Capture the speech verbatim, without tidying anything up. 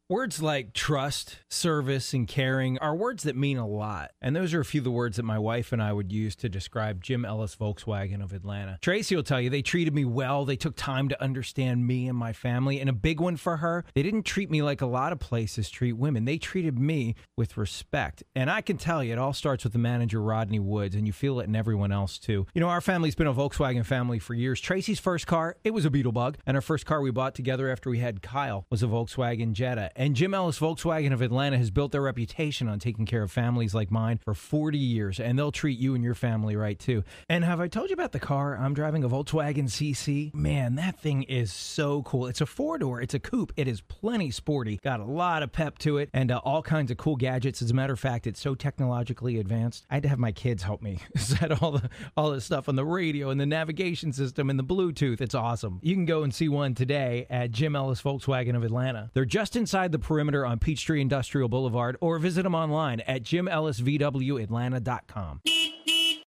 Words like trust, service, and caring are words that mean a lot. And those are a few of the words that my wife and I would use to describe Jim Ellis Volkswagen of Atlanta. Tracy will tell you they treated me well. They took time to understand me and my family. And a big one for her, they didn't treat me like a lot of places treat women. They treated me with respect. And I can tell you, it all starts with the manager, Rodney Woods, and you feel it in everyone else too. You know, our family's been a Volkswagen family for years. Tracy's first car, it was a Beetlebug. And our first car we bought together after we had Kyle was a Volkswagen Jetta. And Jim Ellis Volkswagen of Atlanta has built their reputation on taking care of families like mine for forty years, and they'll treat you and your family right too. And have I told you about the car I'm driving, a Volkswagen C C? Man, that thing is so cool. It's a four-door, it's a coupe, it is plenty sporty, got a lot of pep to it, and uh, all kinds of cool gadgets. As a matter of fact, it's so technologically advanced, I had to have my kids help me set all the all the stuff on the radio and the navigation system and the Bluetooth. It's awesome. You can go and see one today at Jim Ellis Volkswagen of Atlanta. They're just inside the perimeter on Peachtree Industrial Boulevard, or visit them online at jim ellis v w atlanta dot com.